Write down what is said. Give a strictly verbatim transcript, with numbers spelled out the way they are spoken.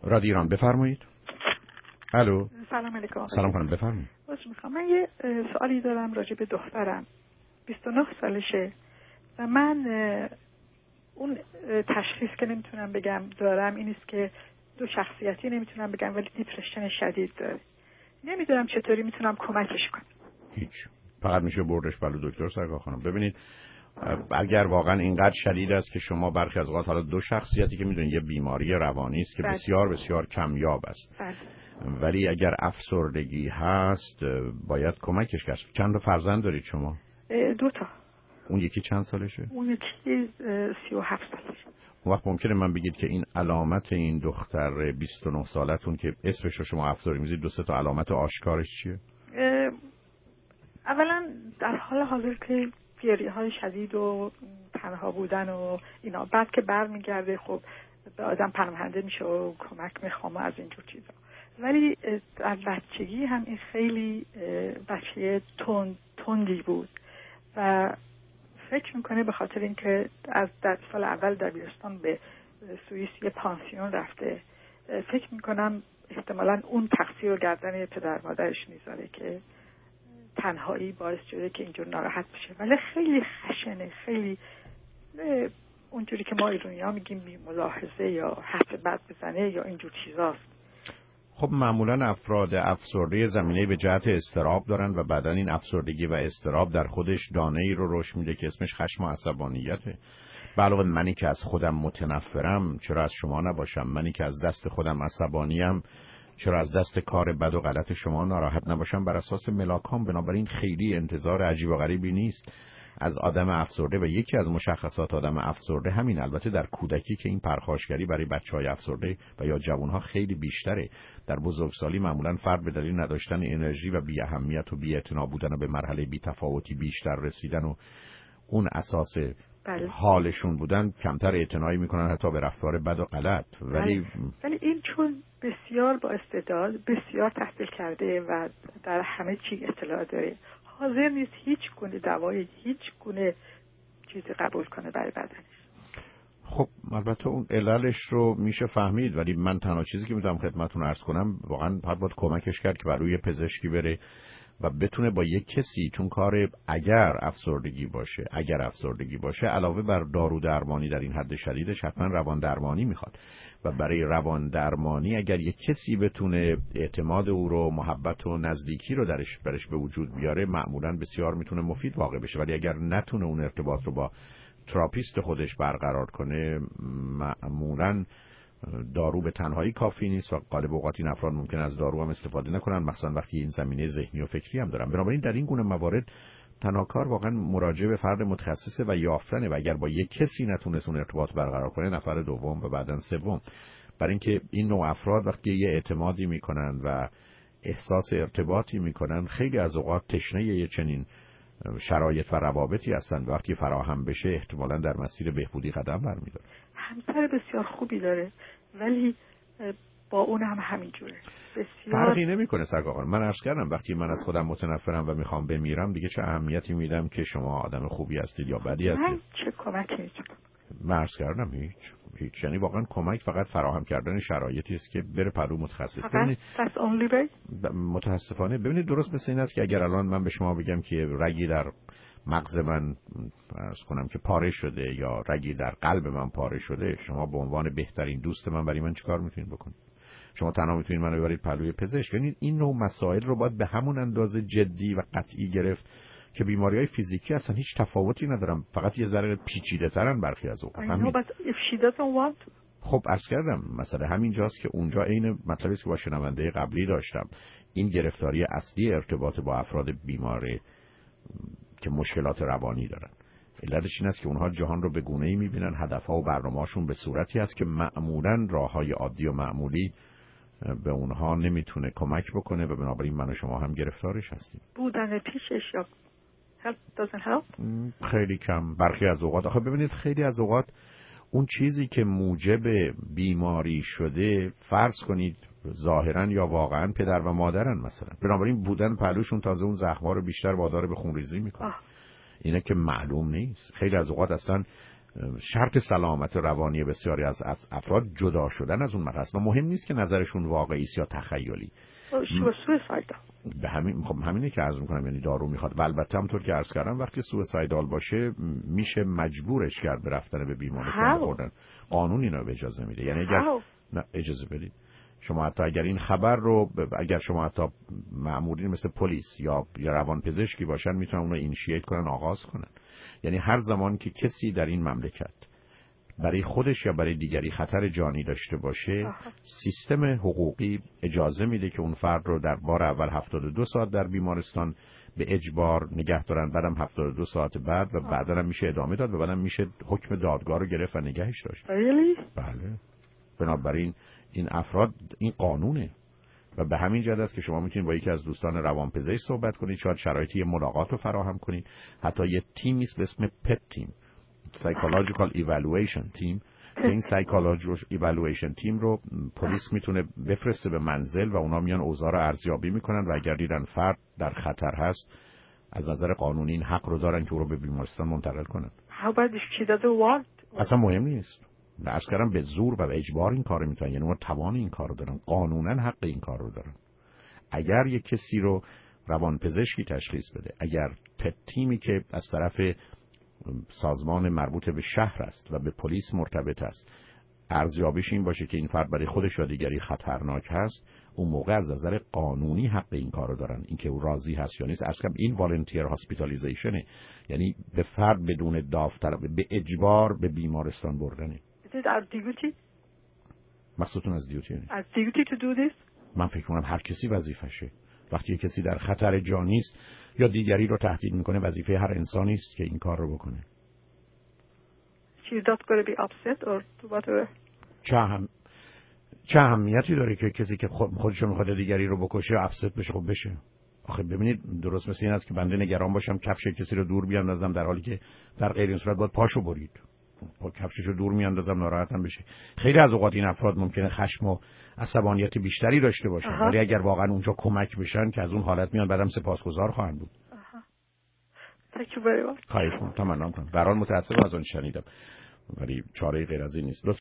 رادیو ایران بفرمایید. الو. سلام علیکم. سلام خانم بفرمایید. باشه میخوام من یه سوالی دارم راجع به دخترم. بیست و نه سالشه و من اون تشخیص که نمیتونم بگم دارم این است که دو شخصیتی نمیتونم بگم ولی دیپرشن شدید داره. نمیدونم چطوری میتونم کمکش کنم. هیچ. فقط میشه بردش بالو دکتر سرکار خانم. ببینید اگر واقعا اینقدر شدید است که شما برخی از اوقات حالا دو شخصیتی که میدونید یه بیماری روانی است که بله. بسیار بسیار کمیاب است. بله. ولی اگر افسردگی هست باید کمکش کرد. چند تا فرزند دارید شما؟ دو تا. اون یکی چند سالشه؟ اون یکی سی و هفت سالشه. اون وقت ممکنه من بگید که این علامت این دختر بیست و نه سالتون که اسمش رو شما افسردگی میذارید دو سه تا علامت آشکارش چیه؟ اولا در حال حاضر که گریه های شدید و تنها بودن و اینا، بعد که برمیگرده خب به آدم پناهنده میشه و کمک میخوام از اینجور چیزا. ولی در بچگی هم این خیلی بچه تند تندی بود و فکر میکنه به خاطر اینکه از در سال اول دبیرستان به سوئیس یه پانسیون رفته، فکر میکنم احتمالاً اون تقصیر رو گردن پدر مادرش میذاره که تنهایی باعث شده که اینجور ناراحت بشه. ولی خیلی خشنه، خیلی اونجوری که ما ایرانی‌ها میگیم بی ملاحظه یا حرف بد بزنه یا اینجور چیزاست. خب معمولا افراد افسرده زمینه به جهت اضطراب دارن و بعدن این افسردگی و اضطراب در خودش دانه‌ای رو رشد میده که اسمش خشم و عصبانیته. علاوه منی که از خودم متنفرم چرا از شما نباشم؟ منی که از دست خودم عصبانیم چرا از دست کار بد و غلط شما ناراحت نباشم؟ بر اساس ملاکام. بنابراین خیلی انتظار عجیب و غریبی نیست از آدم افسرده و یکی از مشخصات آدم افسرده همین. البته در کودکی که این پرخاشگری برای بچهای افسرده و یا جوانها خیلی بیشتره. در بزرگسالی معمولا فرد به دلیل نداشتن انرژی و بی اهمیت و بی اعتنا بودن و به مرحله بی تفاوتی بیشتر رسیدن و اون اساس بله. حالشون بودن کمتر اعتنایی میکنن حتی به رفتار بد و غلط. ولی بله. ولی این چون بسیار با استعداد، بسیار تحصیل کرده و در همه چی اطلاع داره، حاضر نیست هیچ گونه دوای هیچ گونه چیزی قبول کنه برای بدنش. خب البته اون عللش رو میشه فهمید، ولی من تنها چیزی که میتونم خدمتتون عرض کنم واقعا باید کمکش کرد که برای پزشکی بره و بتونه با یک کسی، چون کار اگر افسردگی باشه اگر افسردگی باشه علاوه بر دارو درمانی در این حد شدیدش حتما روان درمانی میخواد و برای روان درمانی اگر یک کسی بتونه اعتماد او رو، محبت و نزدیکی رو درش برش به وجود بیاره معمولا بسیار میتونه مفید واقع بشه. ولی اگر نتونه اون ارتباط رو با تراپیست خودش برقرار کنه معمولا دارو به تنهایی کافی نیست و غالب اوقات این افراد ممکن از دارو هم استفاده نکنن، مخصوصا وقتی این زمینه ذهنی و فکری هم دارن. بنابراین در این گونه موارد تنها کار واقعا مراجعه به فرد متخصصه و یافتنه و اگر با یک کسی نتونست اون ارتباط برقرار کنه نفر دوم و بعداً سوم. برای اینکه این نوع افراد وقتی یه اعتمادی میکنن و احساس ارتباطی میکنن خیلی از اوقات تشنه یه چنین شرایط و روابطی هستن. وقتی فراهم بشه احتمالاً در مسیر بهبودی قدم برمی‌داره. همسر بسیار خوبی داره ولی با اون هم همینجوره. بسیار فرقی نمیکنه سرکار. من عرض کردم وقتی من از خودم متنفرم و میخوام بمیرم دیگه چه اهمیتی میدم که شما آدم خوبی هستید یا بدی هستید. من چه کمکی میتونم؟ من عرض کردم هیچ هیچ. یعنی واقعا کمک فقط فراهم کردن شرایطی است که بره پرو متخصص. ببینید متاسفانه ببینید درست مثل این است که اگر الان من به شما بگم که رگی در مغز من عرض کنم که پاره شده یا رگی در قلب من پاره شده، شما به عنوان بهترین دوست من برای من چیکار میتونید بکنید؟ شما تنها میتونید منو ببرید پلوی پزشک. یعنی این نوع مسائل رو باید به همون اندازه جدی و قطعی گرفت که بیماری‌های فیزیکی اصلا هیچ تفاوتی ندارن، فقط یه ذره پیچیده‌ترن برخی از اوقات. همین. خب عرض کردم مسئله همین جاست که اونجا عین مطلبی است که با شنونده قبلی داشتم. این گرفتاری اصلی ارتباط با افراد بیماره که مشکلات روانی دارن. علتش این است که اونها جهان رو به گونه‌ای می‌بینن، هدف‌ها و برنامه‌هاشون به صورتی است که معمولاً راه‌های عادی و معمولی به اونها نمیتونه کمک بکنه و بنابراین من و شما هم گرفتارش هستیم. بودن پیشش یا help doesn't help؟ خیلی کم. برخی از اوقات آخه ببینید خیلی از اوقات اون چیزی که موجب بیماری شده فرض کنید ظاهرا یا واقعا پدر و مادرن مثلا، بنابراین بودن پهلوشون تازه اون زخم‌ها رو بیشتر وادار به خونریزی میکنه. اینه که معلوم نیست. خیلی از اوقات اصلا شرط سلامت روانی بسیاری از افراد جدا شدن از اون مرحله است. مهم نیست که نظرشون واقعی است یا تخیلی. سویسایدال به همین خب همینه که عرض میکنم، یعنی دارو میخواد. و البته همونطور که عرض کردم وقتی سویسایدال باشه میشه مجبورش کرد به رفتن به بیمارستان بردن. قانون اینا به اجازه میده. یعنی اگر نه اجازه بدید شما حتی اگر این خبر رو اگر شما حتی مأمورین مثل پلیس یا یا روانپزشکی باشن میتونن اون رو اینیشییت کنن، آغاز کنن. یعنی هر زمان که کسی در این مملکت برای خودش یا برای دیگری خطر جانی داشته باشه آه. سیستم حقوقی اجازه میده که اون فرد رو در بار اول هفتاد و دو ساعت در بیمارستان به اجبار نگه دارن، بعدم هفتاد و دو ساعت بعد و بعدا هم میشه ادامه داد و بعدم میشه حکم دادگاه رو گرفت و نگهش داشت. really? بله. بنابراین این افراد این قانونه و به همین جهت است که شما میتونید با یکی از دوستان روانپزشک صحبت کنید، شاید شرایطی ملاقات رو فراهم کنید. حتی یه تیمی به اسم پت تیم، Psychological Evaluation Team، این Psychological Evaluation Team رو پلیس میتونه بفرسته به منزل و اونا میان اوضاع رو ارزیابی میکنن و اگر دیدن فرد در خطر هست از نظر قانونی این حق رو دارن که او رو به بیمارستان منتقل کنن. How about if she doesn't want؟ اصلا مهم نیست. عرض کردم به زور و به اجبار این کارو میتونن، یعنی اون توان این کارو دارن، قانونا حق این کار رو دارن. اگر یک کسی رو روانپزشکی تشخیص بده، اگر پت تیمی که از طرف سازمان مربوط به شهر است و به پلیس مرتبط است ارزیابیش این باشه که این فرد برای خودش یا دیگری خطرناک هست، اون موقع از نظر قانونی حق این کارو دارن. اینکه او راضی هست یا نیست، اصلا این والنتیر هاسپیتالیزیشنه، یعنی به فرد بدون داوطلب به اجبار به بیمارستان بردنه. Is it our duty؟ مقصودتون از دیوتی یعنی؟ Our duty to do this؟ من فکر کنم هر کسی وظیفشه. وقتی کسی در خطر جانی است یا دیگری رو تهدید میکنه، وظیفه هر انسانی است که این کار رو بکنه. She's not going to be upset or whatever. چه هم چه اهمیتی داره که کسی که خود خودشو میخواد دیگری رو بکشه افسد بشه؟ خب بشه. آخه ببینید درست مثل این است که بنده نگران باشم کفش کسی رو دور بیاندازم در حالی که در غیر این صورت باید پاشو برید. با کفششو دور میاندازم ناراحتم بشه. خیلی از اوقات این افراد ممکنه خشم و عصبانیت بیشتری داشته باشن، ولی اگر واقعا اونجا کمک بشن که از اون حالت میان بعدم سپاسگزار خواهند بود. Thank you very much. خواهش می‌کنم. تمام کنم. برای متأسفم از اون شنیدم. ولی چاره غیر از این نیست.